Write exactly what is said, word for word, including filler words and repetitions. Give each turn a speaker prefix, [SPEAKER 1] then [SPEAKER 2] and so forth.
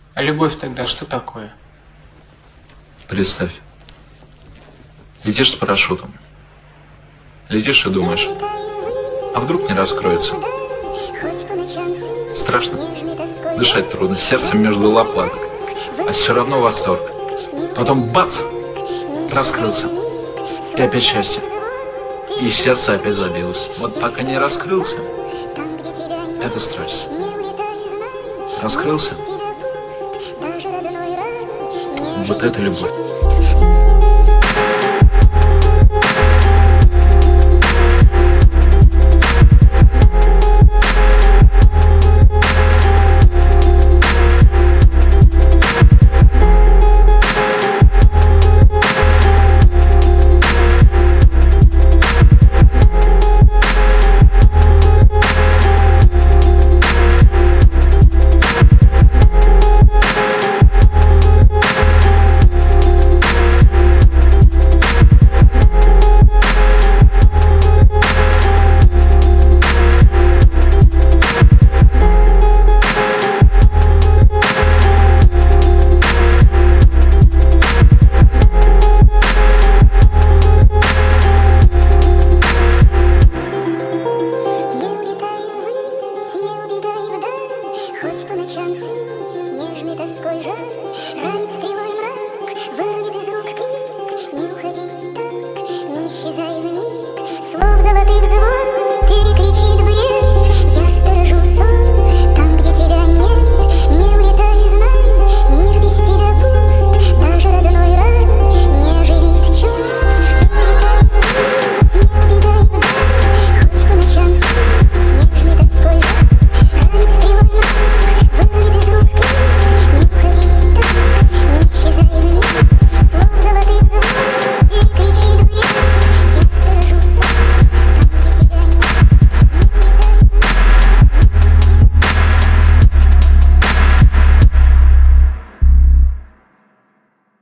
[SPEAKER 1] А любовь тогда что такое?
[SPEAKER 2] Представь. Летишь с парашютом. Летишь и думаешь, а вдруг не раскроется? Страшно. Дышать трудно, сердцем между лопаток. А все равно восторг. Потом бац! Раскрылся. И опять счастье. И сердце опять забилось. Вот так и не раскрылся. Это страсть. Раскрылся. Вот это любовь.
[SPEAKER 3] Хоть по ночам снись, нежной тоской жаль, ранит стрелой мрак, вырвет из